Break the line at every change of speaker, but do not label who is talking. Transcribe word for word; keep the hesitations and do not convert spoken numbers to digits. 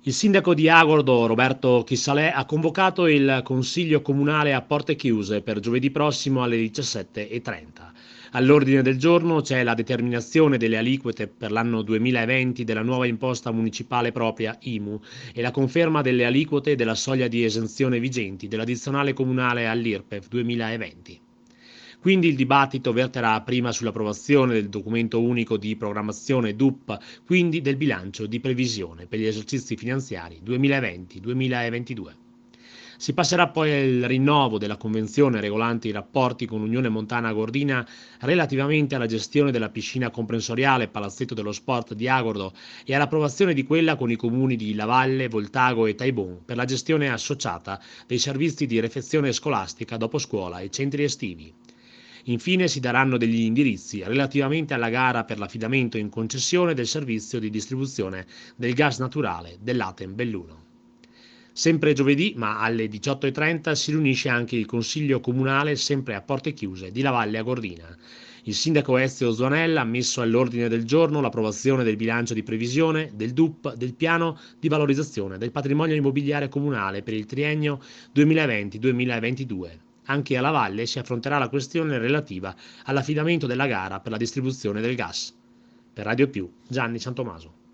Il sindaco di Agordo, Roberto Chissalè, ha convocato il consiglio comunale a porte chiuse per giovedì prossimo alle diciassette e trenta. All'ordine del giorno c'è la determinazione delle aliquote per l'anno duemilaventi della nuova imposta municipale propria I M U e la conferma delle aliquote della soglia di esenzione vigenti dell'addizionale comunale all'I R P E F duemilaventi. Quindi il dibattito verterà prima sull'approvazione del documento unico di programmazione D U P, quindi del bilancio di previsione per gli esercizi finanziari duemilaventi-duemilaventidue. Si passerà poi al rinnovo della convenzione regolante i rapporti con Unione Montana Agordina relativamente alla gestione della piscina comprensoriale Palazzetto dello Sport di Agordo e all'approvazione di quella con i comuni di Lavalle, Voltago e Taibon per la gestione associata dei servizi di refezione scolastica dopo scuola e centri estivi. Infine si daranno degli indirizzi relativamente alla gara per l'affidamento in concessione del servizio di distribuzione del gas naturale dell'Atem Belluno. Sempre giovedì, ma alle diciotto e trenta, si riunisce anche il Consiglio Comunale, sempre a porte chiuse, di Lavalle Agordina. Il sindaco Ezio Zuanella ha messo all'ordine del giorno l'approvazione del bilancio di previsione, del D U P, del piano di valorizzazione del patrimonio immobiliare comunale per il triennio duemilaventi-duemilaventidue. Anche alla Valle si affronterà la questione relativa all'affidamento della gara per la distribuzione del gas. Per Radio Più, Gianni Santomaso.